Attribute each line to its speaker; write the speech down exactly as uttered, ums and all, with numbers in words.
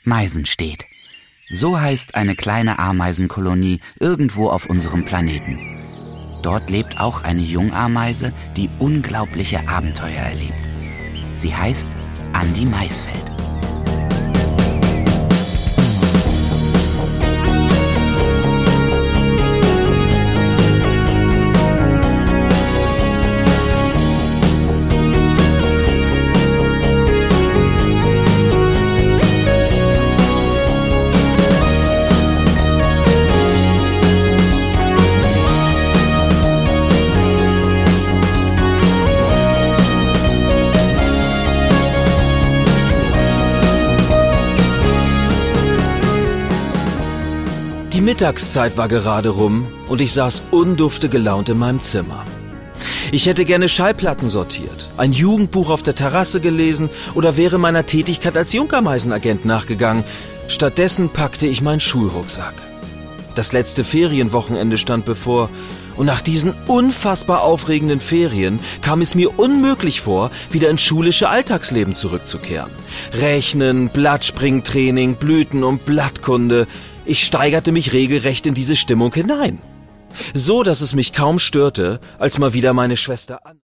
Speaker 1: Meisen steht. So heißt eine kleine Ameisenkolonie irgendwo auf unserem Planeten. Dort lebt auch eine Jungameise, die unglaubliche Abenteuer erlebt. Sie heißt Andi Maisfeld.
Speaker 2: Die Mittagszeit war gerade rum und ich saß undufte gelaunt in meinem Zimmer. Ich hätte gerne Schallplatten sortiert, ein Jugendbuch auf der Terrasse gelesen oder wäre meiner Tätigkeit als Jungameisenagent nachgegangen. Stattdessen packte ich meinen Schulrucksack. Das letzte Ferienwochenende stand bevor und nach diesen unfassbar aufregenden Ferien kam es mir unmöglich vor, wieder ins schulische Alltagsleben zurückzukehren. Rechnen, Blattspringtraining, Blüten- und Blattkunde. Ich steigerte mich regelrecht in diese Stimmung hinein. So, dass es mich kaum störte, als mal wieder meine Schwester an